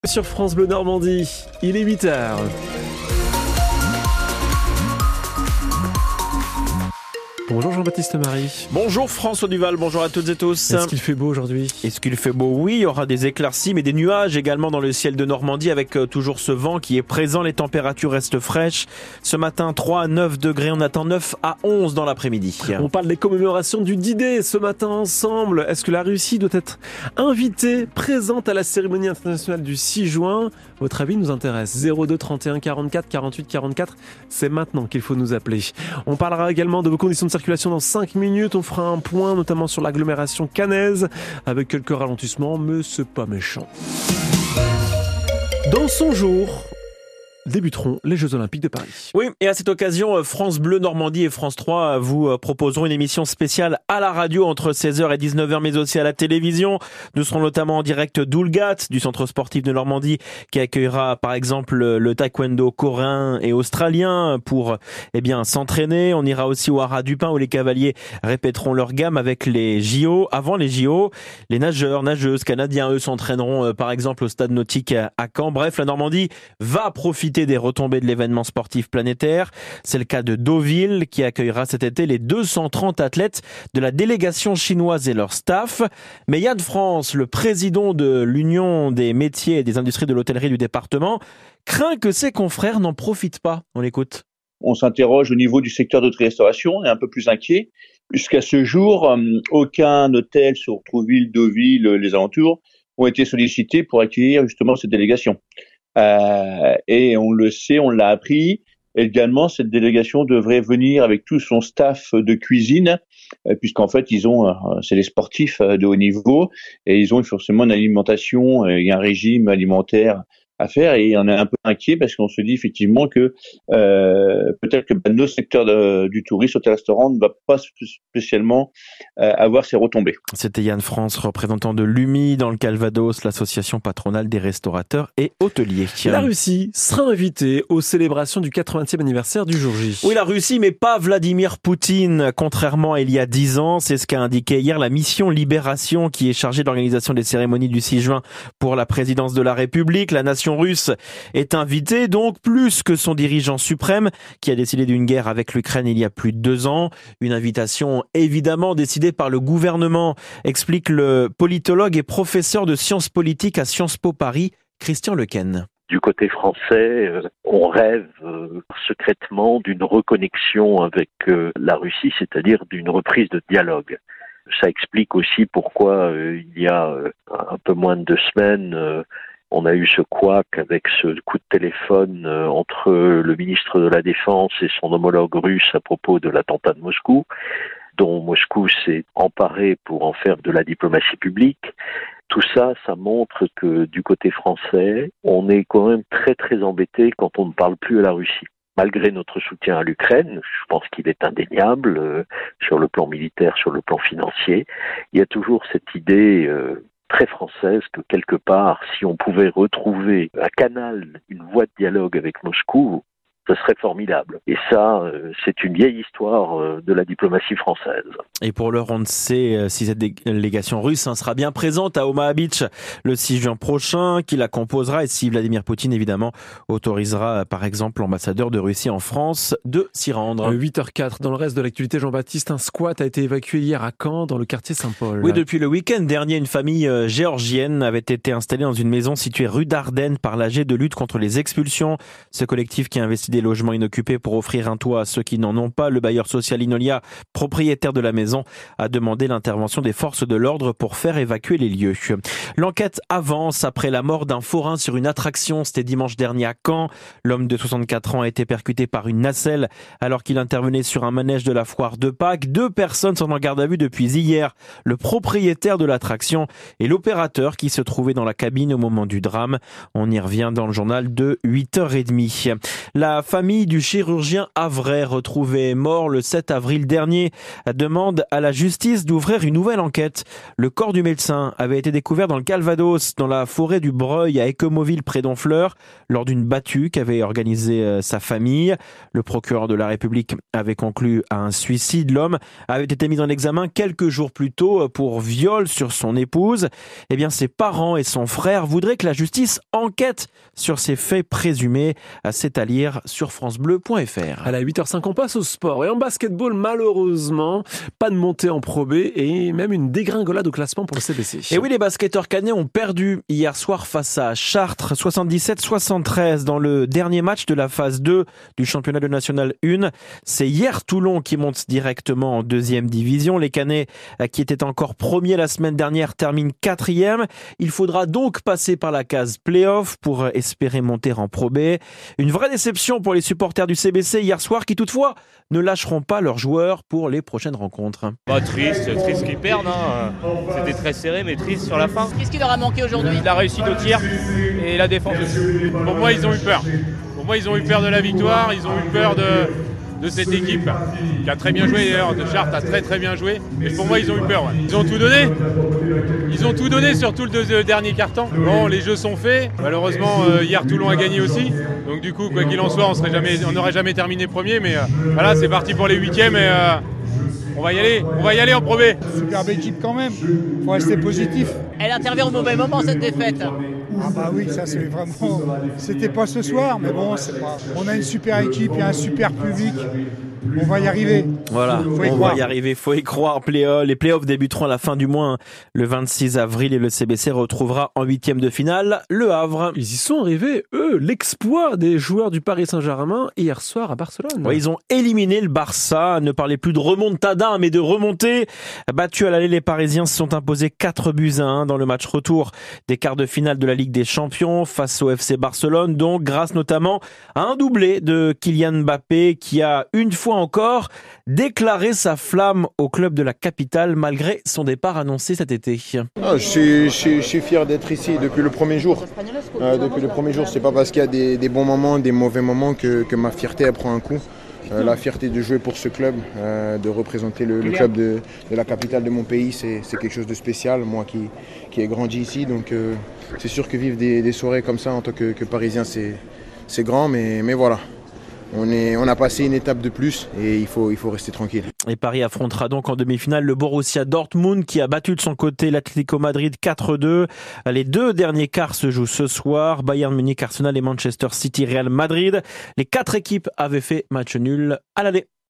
Sur France Bleu Normandie, il est 8h. Bonjour Jean-Baptiste Marie. Bonjour François Duval, bonjour à toutes et tous. Est-ce qu'il fait beau aujourd'hui ? Est-ce qu'il fait beau ? Oui, il y aura des éclaircies mais des nuages également dans le ciel de Normandie avec toujours ce vent qui est présent. Les températures restent fraîches. Ce matin, 3 à 9 degrés, on attend 9 à 11 dans l'après-midi. On parle des commémorations du D-Day ce matin ensemble. Est-ce que la Russie doit être invitée, présente à la cérémonie internationale du 6 juin ? Votre avis nous intéresse. 02 31 44 48 44, c'est maintenant qu'il faut nous appeler. On parlera également de vos conditions de circulation dans 5 minutes. On fera un point notamment sur l'agglomération caennaise avec quelques ralentissements, mais c'est pas méchant. Dans son jour, débuteront les Jeux Olympiques de Paris. Oui, et à cette occasion, France Bleu Normandie et France 3 vous proposeront une émission spéciale à la radio entre 16h et 19h, mais aussi à la télévision. Nous serons notamment en direct d'Oulgat, du centre sportif de Normandie, qui accueillera par exemple le taekwondo coréen et australien pour s'entraîner. On ira aussi au Haras du Pin où les cavaliers répéteront leur gamme avec les JO. Avant les JO, les nageuses canadiens, eux, s'entraîneront par exemple au stade nautique à Caen. Bref, la Normandie va profiter des retombées de l'événement sportif planétaire. C'est le cas de Deauville qui accueillera cet été les 230 athlètes de la délégation chinoise et leur staff. Mais Yann France, le président de l'Union des métiers et des industries de l'hôtellerie du département, craint que ses confrères n'en profitent pas. On l'écoute. On s'interroge au niveau du secteur d'hôtellerie-restauration, on est un peu plus inquiet. Jusqu'à ce jour, aucun hôtel sur Trouville, Deauville, les alentours ont été sollicités pour accueillir justement cette délégation. Et on le sait, on l'a appris. Également, cette délégation devrait venir avec tout son staff de cuisine, puisqu'en fait, c'est les sportifs de haut niveau et ils ont forcément une alimentation et un régime alimentaire à faire. Et on est un peu inquiet parce qu'on se dit effectivement que peut-être que nos secteurs du tourisme, hôtel-restaurant, ne va pas spécialement avoir ses retombées. C'était Yann France, représentant de l'UMI dans le Calvados, l'association patronale des restaurateurs et hôteliers. La Russie sera invitée aux célébrations du 80e anniversaire du jour J. Oui, la Russie, mais pas Vladimir Poutine, contrairement à il y a 10 ans. C'est ce qu'a indiqué hier la mission Libération qui est chargée de l'organisation des cérémonies du 6 juin pour la présidence de la République. La nation russe est invitée, donc plus que son dirigeant suprême qui a décidé d'une guerre avec l'Ukraine il y a plus de 2 ans. Une invitation évidemment décidée par le gouvernement, explique le politologue et professeur de sciences politiques à Sciences Po Paris, Christian Lequen. Du côté français, on rêve secrètement d'une reconnexion avec la Russie, c'est-à-dire d'une reprise de dialogue. Ça explique aussi pourquoi il y a un peu moins de 2 semaines, on a eu ce couac avec ce coup de téléphone entre le ministre de la Défense et son homologue russe à propos de l'attentat de Moscou, dont Moscou s'est emparé pour en faire de la diplomatie publique. Tout ça, ça montre que du côté français, on est quand même très très embêté quand on ne parle plus à la Russie. Malgré notre soutien à l'Ukraine, je pense qu'il est indéniable sur le plan militaire, sur le plan financier, il y a toujours cette idée très française que quelque part, si on pouvait retrouver un canal, une voie de dialogue avec Moscou, ce serait formidable. Et ça, c'est une vieille histoire de la diplomatie française. Et pour l'heure, on ne sait si cette délégation russe sera bien présente à Omaha Beach le 6 juin prochain, qui la composera et si Vladimir Poutine, évidemment, autorisera, par exemple, l'ambassadeur de Russie en France de s'y rendre. 8h04, dans le reste de l'actualité, Jean-Baptiste, un squat a été évacué hier à Caen, dans le quartier Saint-Paul. Oui, depuis le week-end dernier, une famille géorgienne avait été installée dans une maison située rue d'Ardennes par l'AG de lutte contre les expulsions. Ce collectif qui investit des logements inoccupés pour offrir un toit à ceux qui n'en ont pas. Le bailleur social Inolia, propriétaire de la maison, a demandé l'intervention des forces de l'ordre pour faire évacuer les lieux. L'enquête avance après la mort d'un forain sur une attraction. C'était dimanche dernier à Caen. L'homme de 64 ans a été percuté par une nacelle alors qu'il intervenait sur un manège de la foire de Pâques. 2 personnes sont en garde à vue depuis hier. Le propriétaire de l'attraction et l'opérateur qui se trouvait dans la cabine au moment du drame. On y revient dans le journal de 8h30. La La famille du chirurgien havrais, retrouvé mort le 7 avril dernier, demande à la justice d'ouvrir une nouvelle enquête. Le corps du médecin avait été découvert dans le Calvados, dans la forêt du Breuil à Écomoville près d'Honfleur, lors d'une battue qu'avait organisée sa famille. Le procureur de la République avait conclu à un suicide. L'homme avait été mis en examen quelques jours plus tôt pour viol sur son épouse. Eh bien, ses parents et son frère voudraient que la justice enquête sur ces faits présumés. C'est à lire sur francebleu.fr. À la 8h05, on passe au sport. Et en basketball, malheureusement, pas de montée en Pro B et même une dégringolade au classement pour le CBC. Et oui, les basketteurs caennais ont perdu hier soir face à Chartres, 77-73 dans le dernier match de la phase 2 du championnat de National 1. C'est hier Toulon qui monte directement en deuxième division. Les Canets, qui étaient encore premiers la semaine dernière, terminent quatrième. Il faudra donc passer par la case play-off pour espérer monter en Pro B. Une vraie déception pour les supporters du CBC hier soir qui toutefois ne lâcheront pas leurs joueurs pour les prochaines rencontres. Triste qu'ils perdent. C'était très serré mais triste sur la fin. Qu'est-ce qui leur a manqué aujourd'hui ? La réussite au tir et la défense aussi. Pour moi ils ont eu peur. Ils ont eu peur de la victoire, ils ont eu peur de cette équipe qui a très bien joué d'ailleurs, de Chartres a très bien joué. Mais pour moi ils ont eu peur. Ouais. Ils ont tout donné sur tout le dernier quart-temps. Bon, les jeux sont faits. Malheureusement hier Toulon a gagné aussi. Donc du coup quoi qu'il en soit on n'aurait jamais terminé premier. Mais voilà, c'est parti pour les huitièmes et on va y aller en Pro B. Superbe équipe quand même, faut rester positif. Elle intervient au mauvais moment cette défaite. Ah bah oui, ça c'est vraiment, c'était pas ce soir, mais bon, on a une super équipe et un super public. On va y arriver. Voilà, on va y arriver, faut y croire. Les playoffs débuteront à la fin du mois, le 26 avril, et le CBC retrouvera en huitième de finale le Havre. Ils y sont arrivés, eux, l'exploit des joueurs du Paris Saint-Germain hier soir à Barcelone. Ouais, ils ont éliminé le Barça, ne parlez plus de remontada, mais de remontée. Battus à l'aller, les Parisiens se sont imposés 4-1 dans le match retour des quarts de finale de la Ligue des Champions face au FC Barcelone, donc grâce notamment à un doublé de Kylian Mbappé qui a une fois encore déclaré sa flamme au club de la capitale malgré son départ annoncé cet été. Je suis fier d'être ici depuis le premier jour. C'est pas parce qu'il y a des bons moments, des mauvais moments que ma fierté elle prend un coup. La fierté de jouer pour ce club, de représenter le club de la capitale de mon pays, c'est quelque chose de spécial. Moi qui ai grandi ici, donc c'est sûr que vivre des soirées comme ça en tant que Parisien, c'est grand, mais voilà. On a passé une étape de plus et il faut rester tranquille. Et Paris affrontera donc en demi-finale le Borussia Dortmund qui a battu de son côté l'Atlético Madrid 4-2. Les deux derniers quarts se jouent ce soir. Bayern Munich, Arsenal et Manchester City, Real Madrid. Les quatre équipes avaient fait match nul à l'aller.